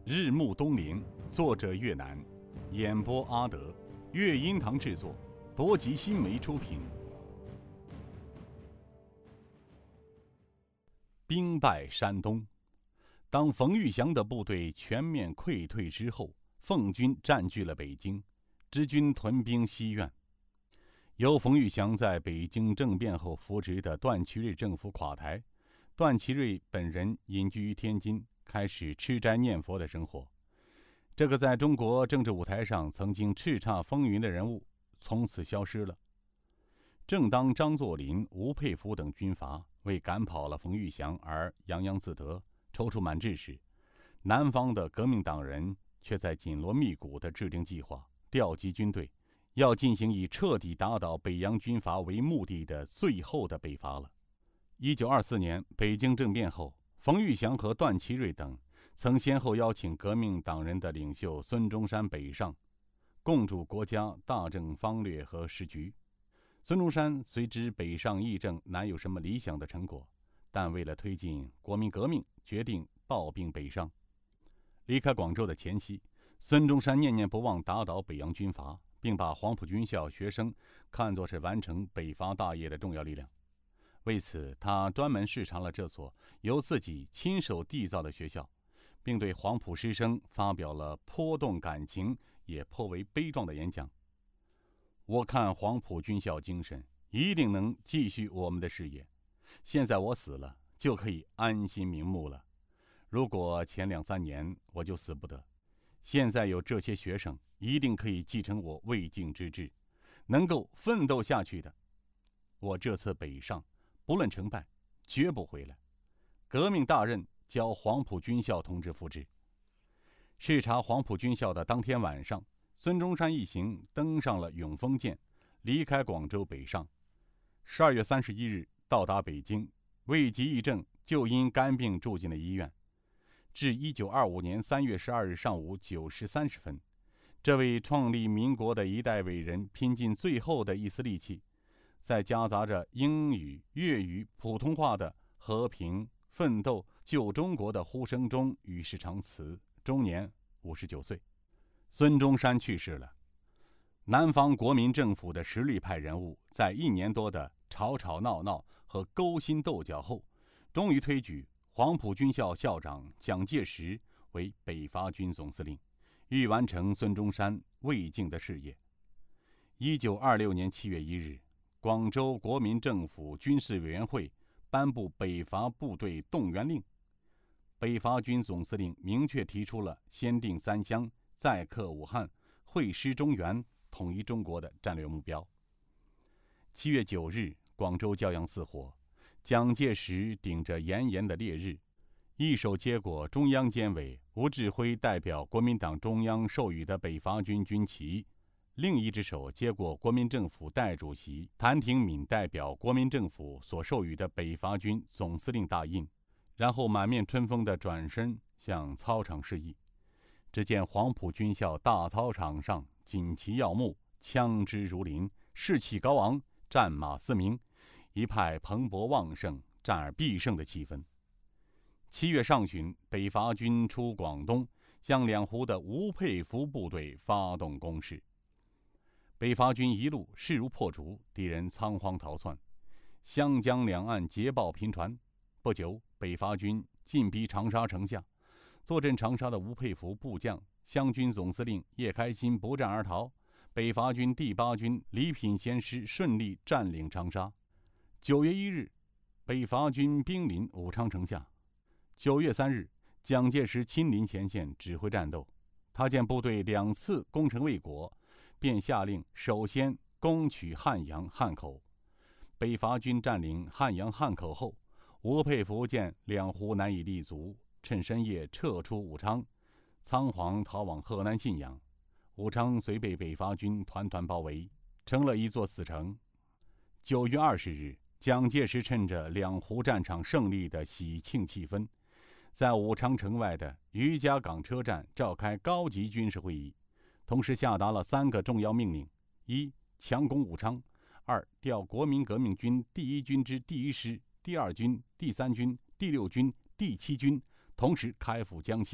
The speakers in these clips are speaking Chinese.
日暮东林，作者越南，演播阿德，乐音堂制作，博吉新媒出品。兵败山东，当冯玉祥的部队全面溃退之后，奉军占据了北京，支军屯兵西苑。由冯玉祥在北京政变后扶植的段祺瑞政府垮台，段祺瑞本人隐居于天津，开始吃斋念佛的生活。这个在中国政治舞台上曾经叱咤风云的人物从此消失了。正当张作霖、吴佩孚等军阀为赶跑了冯玉祥而洋洋自得、踌躇满志时，南方的革命党人却在紧锣密鼓地制定计划，调集军队，要进行以彻底打倒北洋军阀为目的的最后的北伐了。1924年北京政变后，冯玉祥和段祺瑞等曾先后邀请革命党人的领袖孙中山北上，共筑国家大政方略和时局。孙中山虽知北上议政难有什么理想的成果，但为了推进国民革命，决定抱兵北上。离开广州的前夕，孙中山念念不忘打倒北洋军阀，并把黄埔军校学生看作是完成北伐大业的重要力量。为此，他专门视察了这所由自己亲手缔造的学校，并对黄埔师生发表了颇动感情也颇为悲壮的演讲。我看黄埔军校精神一定能继续我们的事业，现在我死了就可以安心瞑目了。如果前2-3年我就死不得，现在有这些学生一定可以继承我未竟之志，能够奋斗下去的。我这次北上不论成败，绝不回来。革命大任交黄埔军校同志负之。视察黄埔军校的当天晚上，孙中山一行登上了永丰舰，离开广州北上。12月31日到达北京，未及议政，就因肝病住进了医院。至1925年3月12日上午9时30分，这位创立民国的一代伟人拼尽最后的一丝力气，在夹杂着英语、粤语、普通话的和平、奋斗、救中国的呼声中与世长辞，终年59岁。孙中山去世了，南方国民政府的实力派人物在1年多的吵吵闹闹和勾心斗角后，终于推举黄埔军校校长蒋介石为北伐军总司令，欲完成孙中山未竟的事业。1926年7月1日，广州国民政府军事委员会颁布北伐部队动员令，北伐军总司令明确提出了先定三湘、再克武汉、会师中原、统一中国的战略目标。7月9日，广州骄阳似火，蒋介石顶着炎炎的烈日，一手接过中央监委吴志辉代表国民党中央授予的北伐军军旗，另一只手接过国民政府代主席谭廷敏代表国民政府所授予的北伐军总司令大印，然后满面春风地转身向操场示意。只见黄埔军校大操场上锦旗耀目，枪支如林，士气高昂，战马嘶鸣，一派蓬勃旺盛、战而必胜的气氛。7月上旬，北伐军出广东，向两湖的吴佩孚部队发动攻势。北伐军一路势如破竹，敌人仓皇逃窜，湘江两岸捷报频传。不久，北伐军进逼长沙城下，坐镇长沙的吴佩孚部将、湘军总司令叶开新不战而逃，北伐军第8军李品贤师顺利占领长沙。9月1日，北伐军兵临武昌城下。9月3日，蒋介石亲临前线指挥战斗。他见部队2次攻城未果，便下令首先攻取汉阳、汉口。北伐军占领汉阳、汉口后，吴佩孚见两湖难以立足，趁深夜撤出武昌，仓皇逃往河南信阳。武昌遂被北伐军团团包围，成了一座死城。9月20日，蒋介石趁着两湖战场胜利的喜庆气氛，在武昌城外的渔家港车站召开高级军事会议，同时下达了3个重要命令：一、强攻武昌；二、调国民革命军第1军之第1师、第2军、第3军、第6军、第7军，同时开赴江西，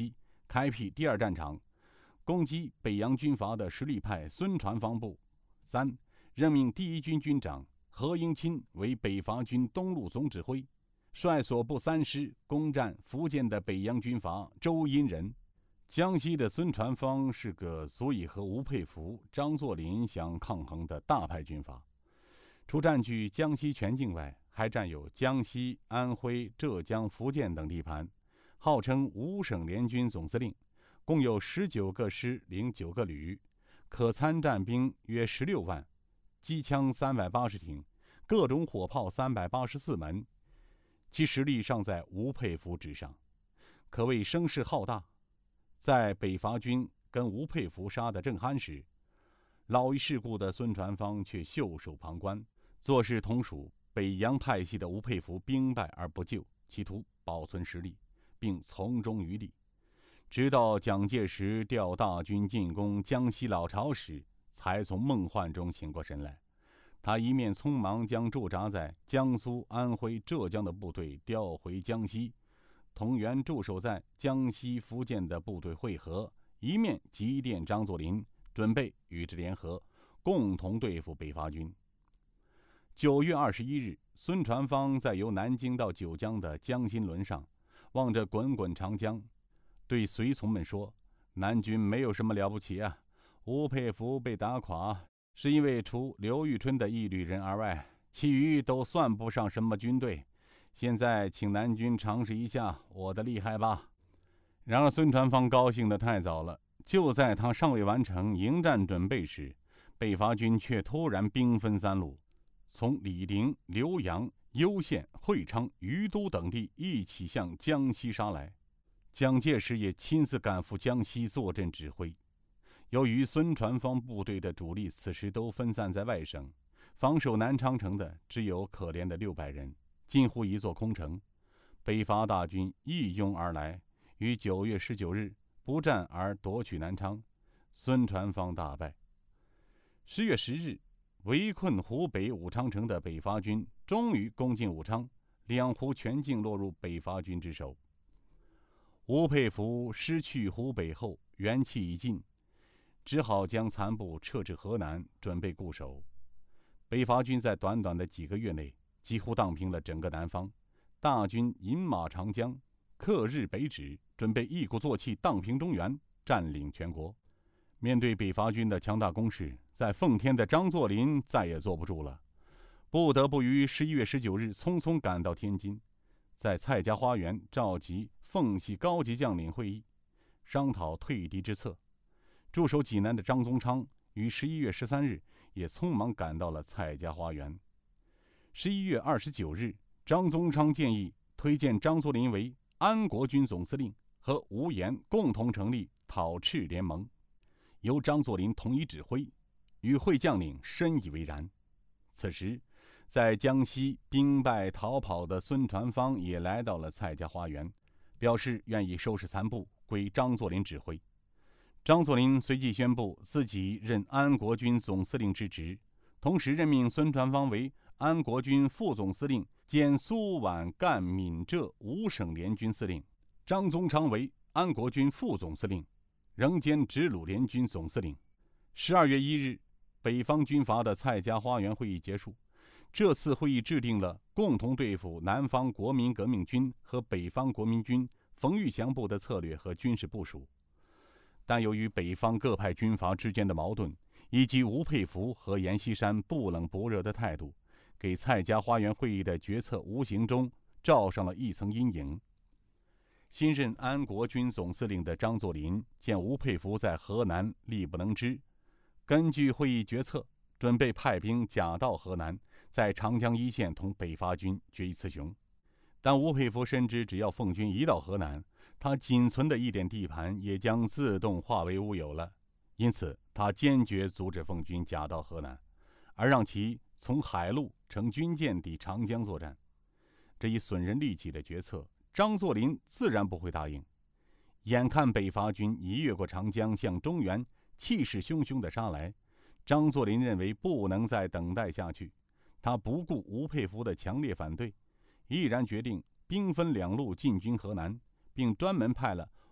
开辟第二战场，攻击北洋军阀的实力派孙传芳部。3. 任命第一军军长何应钦为北伐军东路总指挥，率所部3师攻占福建的北洋军阀周荫人。江西的孙传芳是个足以和吴佩孚、张作霖相抗衡的大派军阀，除占据江西全境外，还占有江西、安徽、浙江、福建等地盘，号称5省联军总司令，共有19个师领9个旅，可参战兵约16万，机枪380挺，各种火炮384门，其实力尚在吴佩孚之上，可谓声势浩大。在北伐军跟吴佩孚杀得正酣时，老于世故的孙传芳却袖手旁观，坐视同属北洋派系的吴佩孚兵败而不救，企图保存实力，并从中渔利。直到蒋介石调大军进攻江西老巢时，才从梦幻中醒过神来。他一面匆忙将驻扎在江苏、安徽、浙江的部队调回江西，同原驻守在江西、福建的部队会合，一面急电张作霖，准备与之联合，共同对付北伐军。9月21日，孙传芳在由南京到九江的江心轮上，望着滚滚长江，对随从们说：“南军没有什么了不起啊，吴佩孚被打垮，是因为除刘玉春的一旅人而外，其余都算不上什么军队。现在请南军尝试一下我的厉害吧。”然而孙传芳高兴得太早了，就在他尚未完成迎战准备时，北伐军却突然兵分3路，从醴陵、浏阳、攸县、会昌、于都等地一起向江西杀来。蒋介石也亲自赶赴江西坐镇指挥。由于孙传芳部队的主力此时都分散在外省，防守南昌城的只有可怜的600人，近乎一座空城。北伐大军一拥而来，于9月19日不战而夺取南昌，孙传芳大败。10月10日，围困湖北武昌城的北伐军终于攻进武昌，两湖全境落入北伐军之手。吴佩孚失去湖北后，元气已尽，只好将残部撤至河南，准备固守。北伐军在短短的几个月内几乎荡平了整个南方，大军饮马长江，克日北止，准备一鼓作气荡平中原，占领全国。面对北伐军的强大攻势，在奉天的张作霖再也坐不住了，不得不于11月19日匆匆赶到天津，在蔡家花园召集奉系高级将领会议，商讨退敌之策。驻守济南的张宗昌于11月13日也匆忙赶到了蔡家花园。11月29日，张宗昌建议推荐张作霖为安国军总司令，和吴岩共同成立讨赤联盟，由张作霖统一指挥。与会将领深以为然。此时，在江西兵败逃跑的孙传芳也来到了蔡家花园，表示愿意收拾残部，归张作霖指挥。张作霖随即宣布自己任安国军总司令之职，同时任命孙传芳为安国军副总司令兼苏皖赣闽浙5省联军司令，张宗昌为安国军副总司令，仍兼直鲁联军总司令。12月1日，北方军阀的蔡家花园会议结束。这次会议制定了共同对付南方国民革命军和北方国民军冯玉祥部的策略和军事部署。但由于北方各派军阀之间的矛盾，以及吴佩孚和阎锡山不冷不热的态度，给蔡家花园会议的决策无形中罩上了一层阴影。新任安国军总司令的张作霖见吴佩孚在河南力不能支，根据会议决策，准备派兵假到河南，在长江一线同北伐军决一雌雄。但吴佩孚深知，只要奉军一到河南，他仅存的一点地盘也将自动化为乌有了，因此他坚决阻止奉军假到河南，而让其从海路乘军舰抵长江作战。这一损人利己的决策，张作霖自然不会答应。眼看北伐军已越过长江向中原气势汹汹地杀来，张作霖认为不能再等待下去，他不顾吴佩孚的强烈反对，毅然决定兵分2路进军河南，并专门派了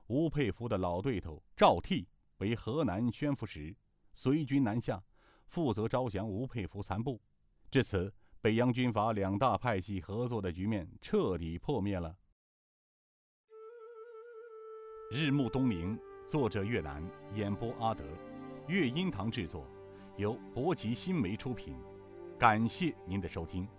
吴佩孚的老对头赵倜为河南宣抚使，随军南下，负责招降吴佩孚残部。至此，北洋军阀两大派系合作的局面彻底破灭了。日暮东陵，作者岳南，演播阿德，乐音堂制作，由博吉新媒出品。感谢您的收听。